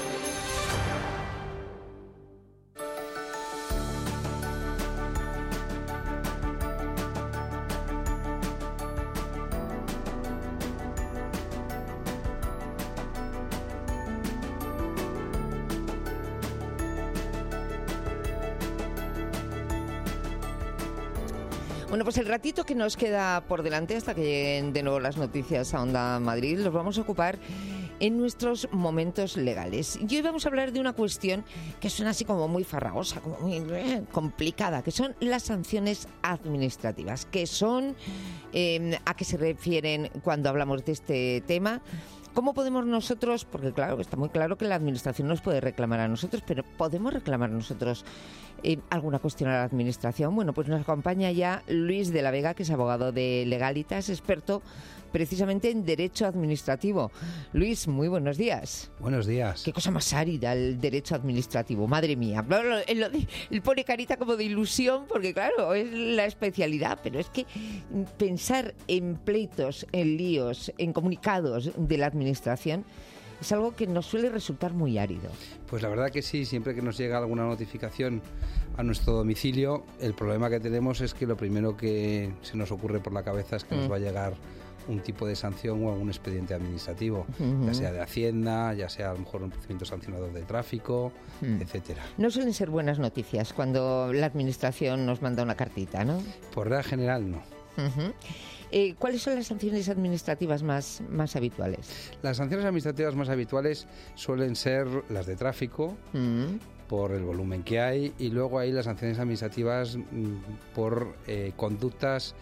Bueno, pues el ratito que nos queda por delante hasta que lleguen de nuevo las noticias a Onda Madrid, los vamos a ocupar en nuestros momentos legales. Y hoy vamos a hablar de una cuestión que suena así como muy farragosa, como muy complicada, que son las sanciones administrativas. ¿Qué son? ¿A qué se refieren cuando hablamos de este tema? ¿Cómo podemos nosotros, porque claro, está muy claro que la Administración nos puede reclamar a nosotros, pero ¿podemos reclamar nosotros alguna cuestión a la Administración? Bueno, pues nos acompaña ya Luis de la Vega, que es abogado de Legalitas, experto precisamente en Derecho Administrativo. Luis, muy buenos días. Buenos días. Qué cosa más árida el Derecho Administrativo, madre mía. Él pone carita como de ilusión, porque claro, es la especialidad, pero es que pensar en pleitos, en líos, en comunicados de la Administración es algo que nos suele resultar muy árido. Pues la verdad que sí, siempre que nos llega alguna notificación a nuestro domicilio, el problema que tenemos es que lo primero que se nos ocurre por la cabeza es que nos va a llegar un tipo de sanción o algún expediente administrativo, ya sea de Hacienda, ya sea a lo mejor un procedimiento sancionador de tráfico, etcétera. No suelen ser buenas noticias cuando la Administración nos manda una cartita, ¿no? Por regla general, no. ¿Cuáles son las sanciones administrativas más habituales? Las sanciones administrativas más habituales suelen ser las de tráfico, por el volumen que hay, y luego hay las sanciones administrativas por conductas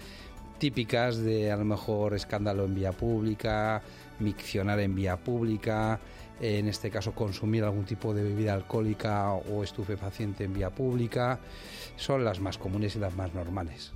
típicas de a lo mejor escándalo en vía pública, miccionar en vía pública, en este caso consumir algún tipo de bebida alcohólica o estupefaciente en vía pública, son las más comunes y las más normales.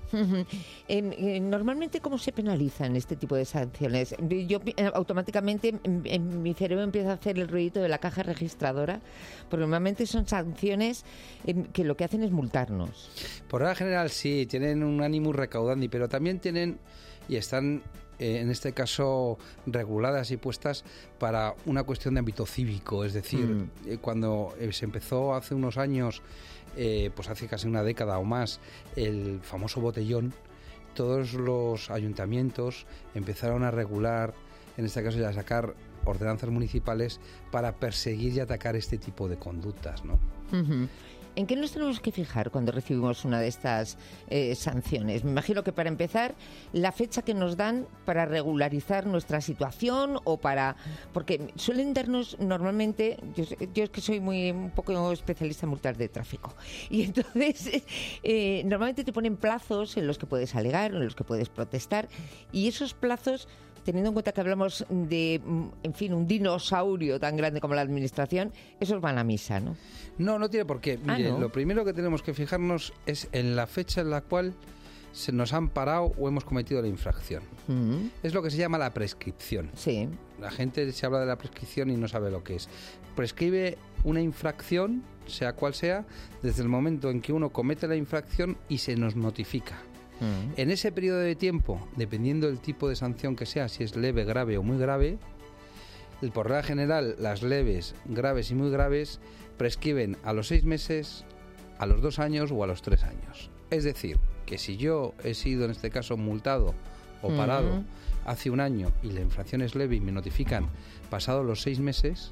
Normalmente, ¿cómo se penalizan este tipo de sanciones? Yo automáticamente en mi cerebro empieza a hacer el ruidito de la caja registradora, porque normalmente son sanciones que lo que hacen es multarnos. Por regla general sí, tienen un ánimo recaudandi, pero también tienen y están en este caso reguladas y puestas para una cuestión de ámbito cívico, es decir, cuando se empezó hace unos años, pues hace casi una década o más, el famoso botellón, todos los ayuntamientos empezaron a regular, en este caso ya a sacar ordenanzas municipales para perseguir y atacar este tipo de conductas, ¿no? ¿En qué nos tenemos que fijar cuando recibimos una de estas sanciones? Me imagino que para empezar, la fecha que nos dan para regularizar nuestra situación o para... Porque suelen darnos normalmente... Yo es que soy un poco especialista en multas de tráfico. Y entonces, normalmente te ponen plazos en los que puedes alegar, en los que puedes protestar. Y esos plazos... Teniendo en cuenta que hablamos de, en fin, un dinosaurio tan grande como la Administración, esos van a misa, ¿no? No tiene por qué. Mire, ¿no? Lo primero que tenemos que fijarnos es en la fecha en la cual se nos han parado o hemos cometido la infracción. Es lo que se llama la prescripción. Sí. La gente se habla de la prescripción y no sabe lo que es. Prescribe una infracción, sea cual sea, desde el momento en que uno comete la infracción y se nos notifica. En ese periodo de tiempo, dependiendo del tipo de sanción que sea, si es leve, grave o muy grave, por regla general, las leves, graves y muy graves prescriben a los 6 meses, a los 2 años o a los 3 años. Es decir, que si yo he sido en este caso multado o parado hace un año y la infracción es leve y me notifican pasados los 6 meses,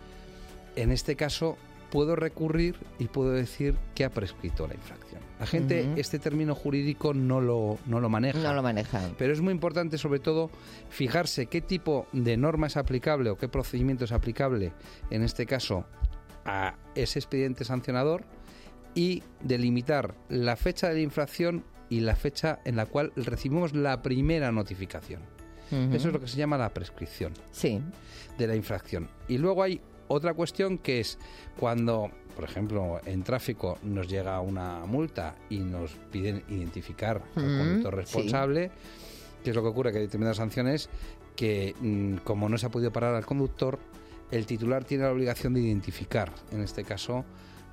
en este caso puedo recurrir y puedo decir que ha prescrito la infracción. La gente este término jurídico no lo maneja. No lo maneja. Pero es muy importante, sobre todo, fijarse qué tipo de norma es aplicable o qué procedimiento es aplicable, en este caso, a ese expediente sancionador y delimitar la fecha de la infracción y la fecha en la cual recibimos la primera notificación. Eso es lo que se llama la prescripción de la infracción. Y luego hay otra cuestión que es cuando, por ejemplo, en tráfico nos llega una multa y nos piden identificar al conductor responsable, ¿qué es lo que ocurre? Que hay determinadas sanciones que, como no se ha podido parar al conductor, el titular tiene la obligación de identificar, en este caso,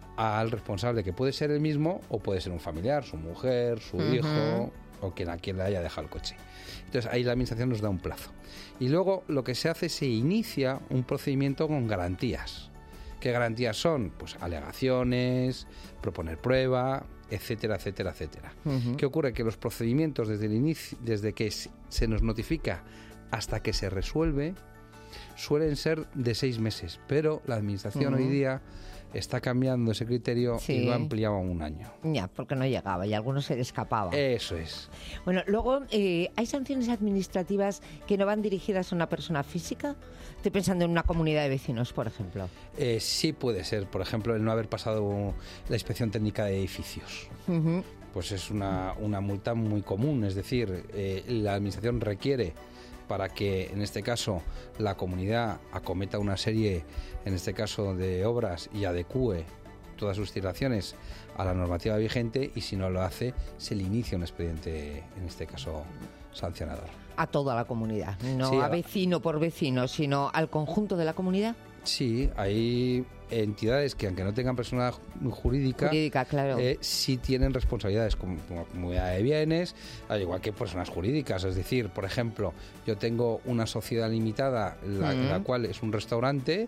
al responsable, que puede ser el mismo o puede ser un familiar, su mujer, su hijo o a quien le haya dejado el coche. Entonces ahí la administración nos da un plazo. Y luego lo que se hace, se inicia un procedimiento con garantías. ¿Qué garantías son? Pues alegaciones, proponer prueba, etcétera, etcétera, etcétera. ¿Qué ocurre? Que los procedimientos desde el inicio, desde que se nos notifica hasta que se resuelve, suelen ser de 6 meses, pero la administración hoy día está cambiando ese criterio y lo ha ampliado a 1 año. Ya, porque no llegaba y algunos se le escapaba. Eso es. Bueno, luego, ¿hay sanciones administrativas que no van dirigidas a una persona física? Estoy pensando en una comunidad de vecinos, por ejemplo. Sí puede ser, por ejemplo, el no haber pasado la inspección técnica de edificios. Pues es una multa muy común, es decir, la administración requiere para que, en este caso, la comunidad acometa una serie, en este caso, de obras y adecúe todas sus instalaciones a la normativa vigente, y si no lo hace, se le inicia un expediente, en este caso, sancionador. A toda la comunidad, no a vecino por vecino, sino al conjunto de la comunidad. Sí, hay entidades que, aunque no tengan personalidad jurídica, claro, sí tienen responsabilidades como comunidad de bienes, al igual que personas jurídicas. Es decir, por ejemplo, yo tengo una sociedad limitada, la cual es un restaurante,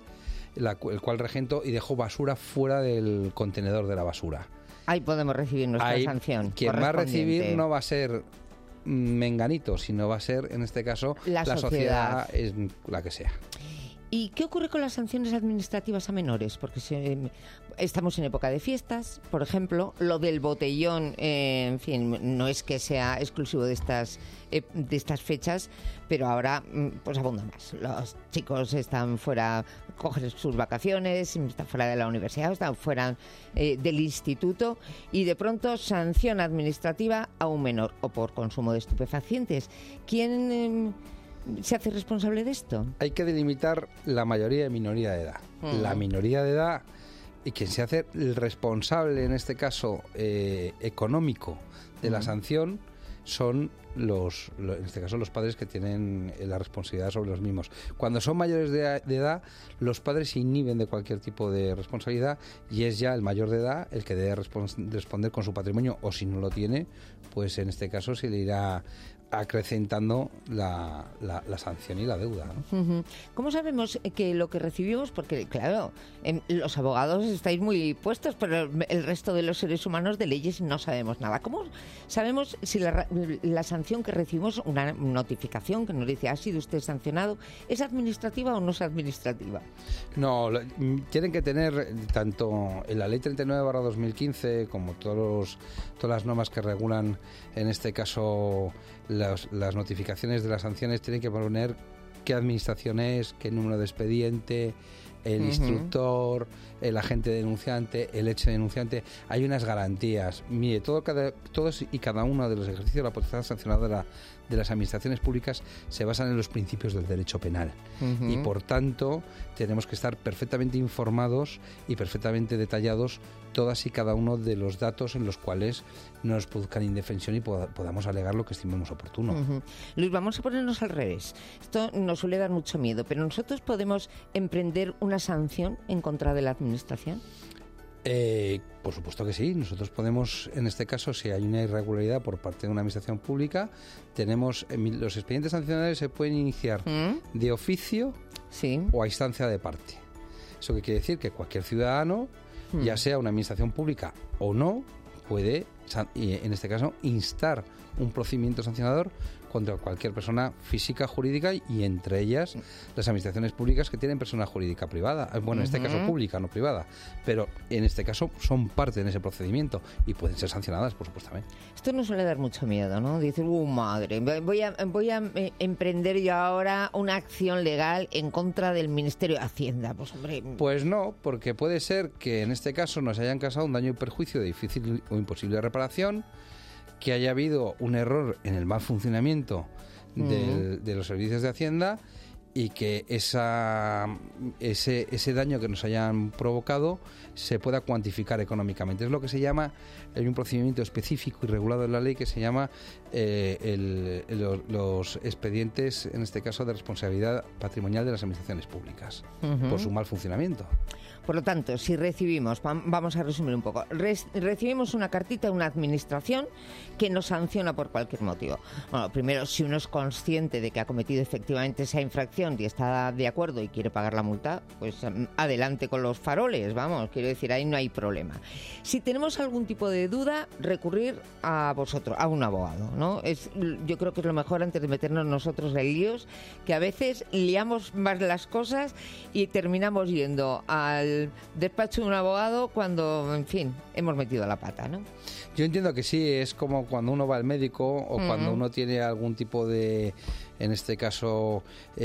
el cual regento, y dejo basura fuera del contenedor de la basura. Ahí podemos recibir nuestra sanción. Quien va a recibir no va a ser menganito, sino va a ser, en este caso, la sociedad es la que sea. ¿Y qué ocurre con las sanciones administrativas a menores? Porque estamos en época de fiestas, por ejemplo, lo del botellón, en fin, no es que sea exclusivo de estas fechas, pero ahora pues abunda más. Los chicos están fuera, cogen sus vacaciones, están fuera de la universidad, están fuera del instituto, y de pronto sanción administrativa a un menor o por consumo de estupefacientes. ¿Quién se hace responsable de esto? Hay que delimitar la mayoría y minoría de edad. La minoría de edad y quien se hace el responsable, en este caso económico, de la sanción son en este caso los padres que tienen la responsabilidad sobre los mismos. Cuando son mayores de edad, los padres se inhiben de cualquier tipo de responsabilidad y es ya el mayor de edad el que debe responder con su patrimonio, o si no lo tiene, pues en este caso se le irá acrecentando la sanción y la deuda, ¿no? ¿Cómo sabemos que lo que recibimos? Porque, claro, los abogados estáis muy puestos, pero el resto de los seres humanos de leyes no sabemos nada. ¿Cómo sabemos si la sanción que recibimos, una notificación que nos dice ha sido usted sancionado, es administrativa o no es administrativa? No, tienen que tener tanto en la Ley 39/2015 como todas las normas que regulan, en este caso, las notificaciones de las sanciones, tienen que poner qué administración es, qué número de expediente, el instructor, el agente denunciante, el hecho denunciante. Hay unas garantías. Mire, todos y cada uno de los ejercicios de la potestad sancionadora de las administraciones públicas se basan en los principios del derecho penal. Y por tanto tenemos que estar perfectamente informados y perfectamente detallados todas y cada uno de los datos en los cuales nos produzcan indefensión y podamos alegar lo que estimemos oportuno. Luis, vamos a ponernos al revés. Esto nos suele dar mucho miedo, pero ¿nosotros podemos emprender una sanción en contra de la administración? Por supuesto que sí. Nosotros podemos, en este caso, si hay una irregularidad por parte de una administración pública, tenemos los expedientes sancionadores se pueden iniciar de oficio o a instancia de parte. Eso que quiere decir que cualquier ciudadano, ya sea una administración pública o no, puede, en este caso, instar un procedimiento sancionador contra cualquier persona física, jurídica, y entre ellas las administraciones públicas que tienen persona jurídica privada. Bueno, en este caso pública, no privada, pero en este caso son parte en ese procedimiento y pueden ser sancionadas, por supuesto. Esto nos suele dar mucho miedo, ¿no? Dices, madre, voy a emprender yo ahora una acción legal en contra del Ministerio de Hacienda. Pues, hombre. Pues no, porque puede ser que en este caso nos hayan causado un daño y perjuicio de difícil o imposible reparación, que haya habido un error en el mal funcionamiento de los servicios de Hacienda y que ese daño que nos hayan provocado se pueda cuantificar económicamente. Es lo que se llama, hay un procedimiento específico y regulado en la ley que se llama los expedientes, en este caso, de responsabilidad patrimonial de las administraciones públicas por su mal funcionamiento. Por lo tanto, si recibimos, vamos a resumir un poco, recibimos una cartita de una administración que nos sanciona por cualquier motivo. Bueno, primero, si uno es consciente de que ha cometido efectivamente esa infracción y está de acuerdo y quiere pagar la multa, pues adelante con los faroles, vamos, quiero decir, ahí no hay problema. Si tenemos algún tipo de duda, recurrir a vosotros, a un abogado, ¿no? Yo creo que es lo mejor antes de meternos nosotros en líos, que a veces liamos más las cosas y terminamos yendo al despacho de un abogado cuando, en fin, hemos metido la pata, ¿no? Yo entiendo que sí, es como cuando uno va al médico o cuando uno tiene algún tipo de, en este caso,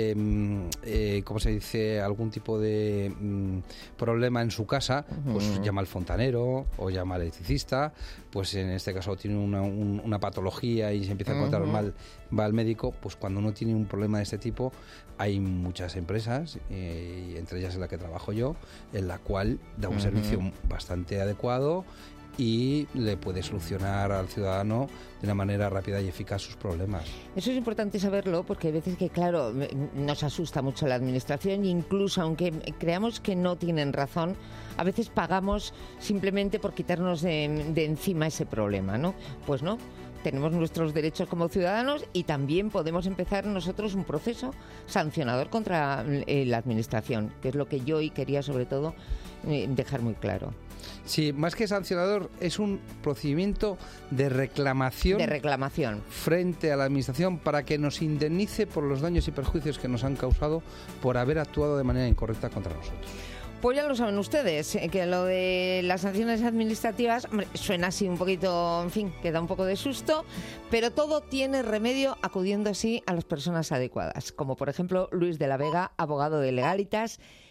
¿cómo se dice? Algún tipo de problema en su casa, pues llama al fontanero o llama al electricista, pues en este caso tiene una patología y se empieza a encontrar mal, va al médico. Pues cuando uno tiene un problema de este tipo, hay muchas empresas, y entre ellas en la que trabajo yo, en la cual da un servicio bastante adecuado y le puede solucionar al ciudadano de una manera rápida y eficaz sus problemas. Eso es importante saberlo, porque hay veces que, claro, nos asusta mucho la administración, e incluso aunque creamos que no tienen razón, a veces pagamos simplemente por quitarnos de encima ese problema, ¿no? Pues no. Tenemos nuestros derechos como ciudadanos y también podemos empezar nosotros un proceso sancionador contra la administración, que es lo que yo hoy quería sobre todo dejar muy claro. Sí, más que sancionador, es un procedimiento de reclamación. De reclamación. Frente a la administración para que nos indemnice por los daños y perjuicios que nos han causado por haber actuado de manera incorrecta contra nosotros. Pues ya lo saben ustedes, que lo de las sanciones administrativas, hombre, suena así un poquito, en fin, que da un poco de susto, pero todo tiene remedio acudiendo así a las personas adecuadas, como por ejemplo Luis de la Vega, abogado de Legalitas,